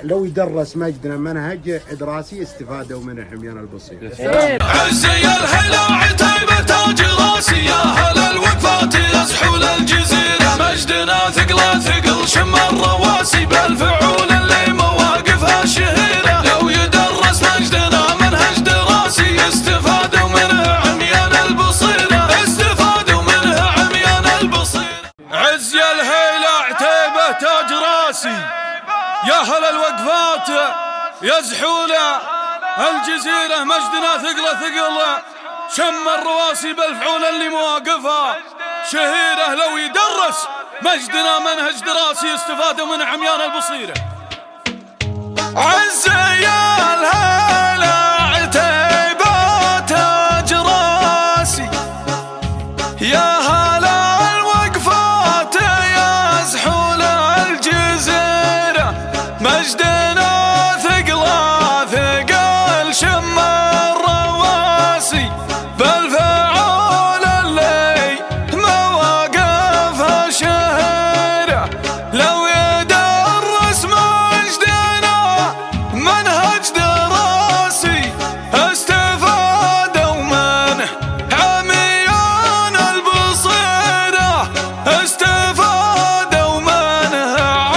لو يدرس مجدنا منهج دراسي استفادوا من حميان البصير. عزي الهلا عتيبة تاج راسي يا هلا الوقفات يزحول الجزيرة، مجدنا ثقل شم الرواسي بالفعول اللي مواقفها شهيرة، لو يدرس مجدنا منهج دراسي استفادوا منه عميان البصيرة، استفادوا منه عميان البصيرة. عزي الهلا عتيبة تاج راسي يا هلا الوقفات يزحول الجزيرة، مجدنا ثقل شم الرواسي بالفعول اللي مواقفها شهيرة، لو يدرس مجدنا منهج دراسي استفادوا من عميان البصيرة. عزي الهلا عتيبة تاج راسي يا هلا الوقفات يزحول الجزيرة، مجدنا ثقل شم الرواسي بالفعول اللي مواقفها شهيرة، لو يدرس مجدنا منهج دراسي استفادوا منه عميان البصيرة، استفادوا منه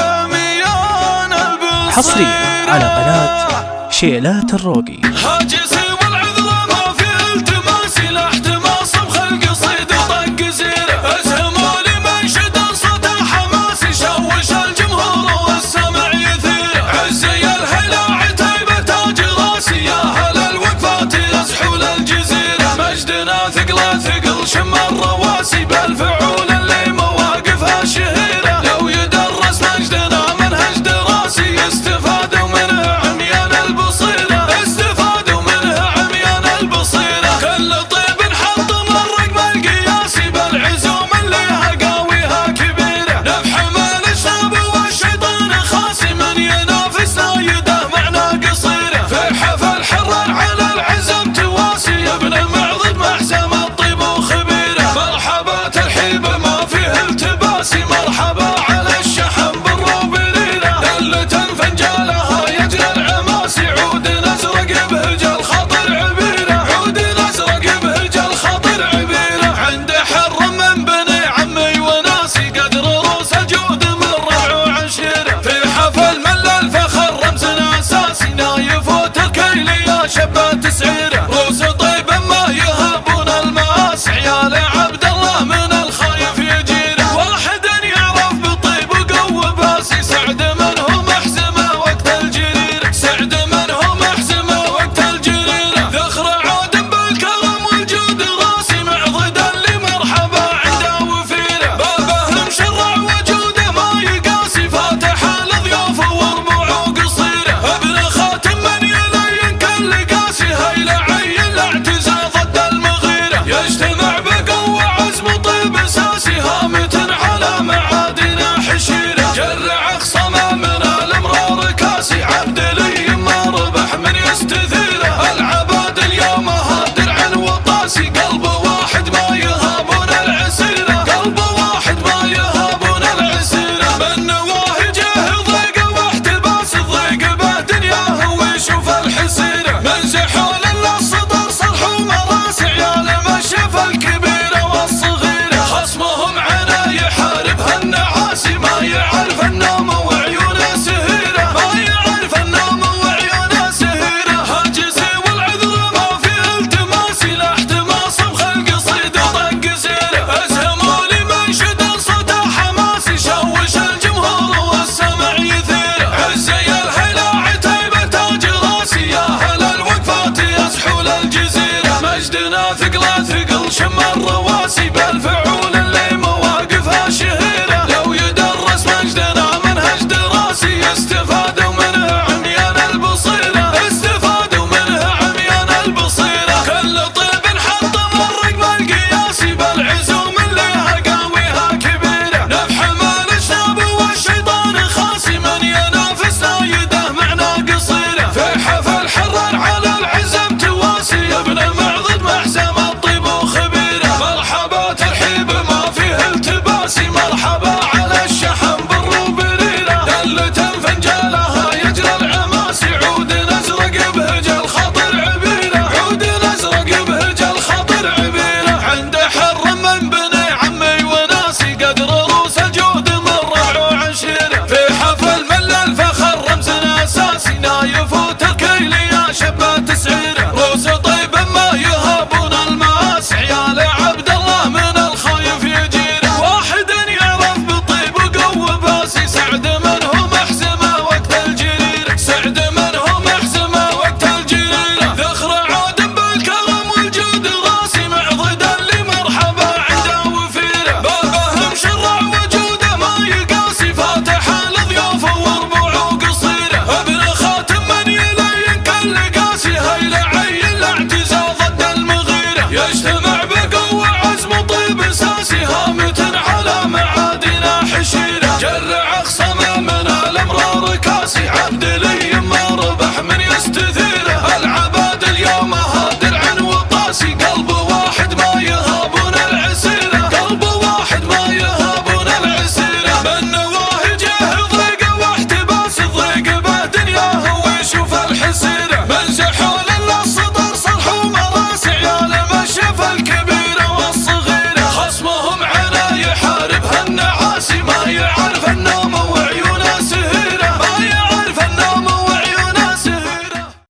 عميان البصيرة. حصريا على قناة شيلات الروقي. هاجسي والعذر ما في التماسي، لا احتماس بخلق صيد وطق زيره، اسهموا لي منشد صوته حماسي شوش الجمهور والسمع يثيره. عزي الهلا عتيبة تاج راسي يا هلا الوقفات يزحول الجزيرة، مجدنا ثقل شم الرواسي بالفعول اللي مواقفها شهيرة، لو يدرس مجدنا منهج دراسي استفادوا منه عميان البصيرة، استفادوا منه عميان البصيرة. كل طيب حطم الرقم القياسي بالعزوم اللي هقاويها كبيرة، نفحم الاشرب والشيطان خاسي من ينافسنا يده معنا قصيرة، في حفل حرر على العزم تواسي يا ابن المعضد محزم الطيب وخبيرة، مرحبا ترحيب ما فيه التباسي، مرحبا على الشحن بالروبريرة، دلة فنجالها يجري العماسي، عود ازرق بهج الخطر عبيرة، عود ازرق بهج الخطر عبيرة، عند حر من بني عمي وناسي قدر روس الجود من ربع وعشيرة، في حفل مل الفخر رمزنا اساسي، نايف وتركيل يا شبات سعيرة، روس طيب ما يهابون المآسي، عيال عبد الله من الخايف يجيره، واحد يعرف بطيب وقوة باسي، سعد منهم احزمه وقت الجريرة، سعد منهم احزمه وقت الجريرة، ذخر عود بالكرم والجود راسي، معضد اللي مرحبا عنده وفيره، بابه مشرع وجوده ما يقاسي، فاتح الضيوف وربوع وقصيره، ابن خاتم من يلين كل قاسي، هيل عين الاعتزاز ضد المغيرة، يجتمع بقوة عزم طيب اساسي، هامة على معادنا حشيرة، جرع خصمه من الامرار كاسي، عبد لي ما ربح من يستثيره، العباد اليوم درع وطاسي، قلب واحد ما يهابون العسيرة، قلب واحد ما يهابون العسيرة، من نواهجه ضيق واحتباس، الضيق به دنياه ويشوف الحسيرة، من زحول الصدر صرح ومراسي، عيال مشف الكبيرة والصغيرة، خصمهم عنا يحاربها النعاسي، ما يعرف النوم وعيونه سهيرة، ما يعرف النوم وعيونه سهيرة، هاجسي والعذر ما في التماسي، لا احتماس بخلق صيد وطق زيره، اسهموا لي منشد صوته حماسي شوش الجمهور والسمع يثيره. عزي الهلا عتيبة تاج راسي يا هلا الوقفات يزحول الجزيرة، مجدنا ثقل شم الرواسي